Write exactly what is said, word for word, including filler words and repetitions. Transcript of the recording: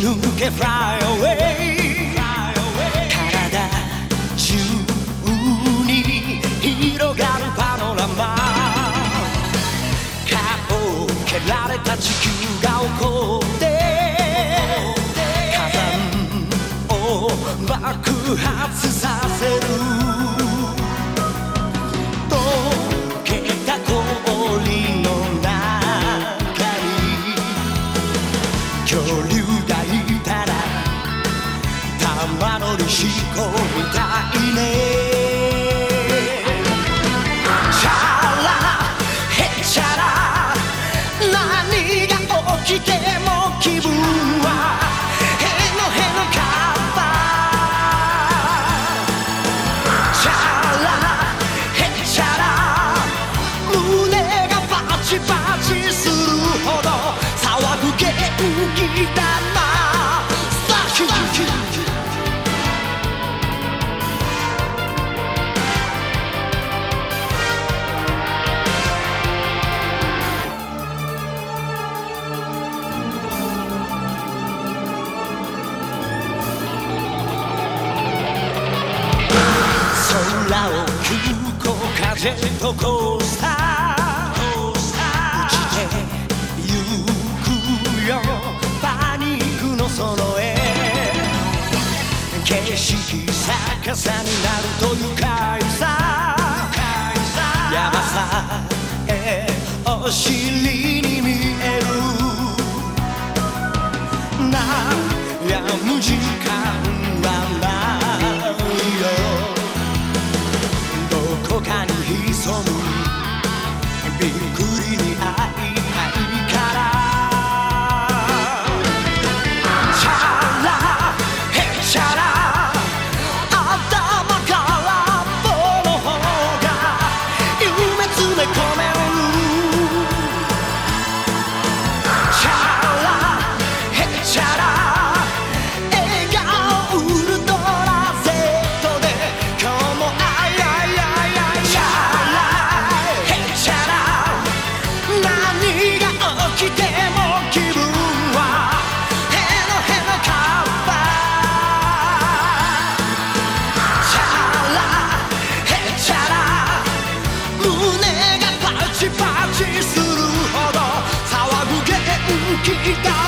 抜け Fly away 体中に広がるパノラマ顔を蹴られた地球が怒って火山を爆発させる溶けた氷の中に恐竜がいたら玉乗りしこみたいねチャラヘチャラ何が起きても気分はへのへのカッパチャラヘチャラ胸がパチパチするほど騒ぐ元気だなサキュー空を急行かジェットコースター落ちてゆくよパニックのその絵景色逆さになると愉快さヤバさえお尻に見える悩む時間はないよどこかに潜むびっくりに会いたいからチャラヘチャラ頭から棒の方が夢詰め込めるチャラヘチャラ笑顔ウルトラ Z で今日も愛愛愛愛チャラヘチャラ何が起きても気分はへのへのカッパチャラヘチャラ胸がパチパチするほど騒ぐ元気だ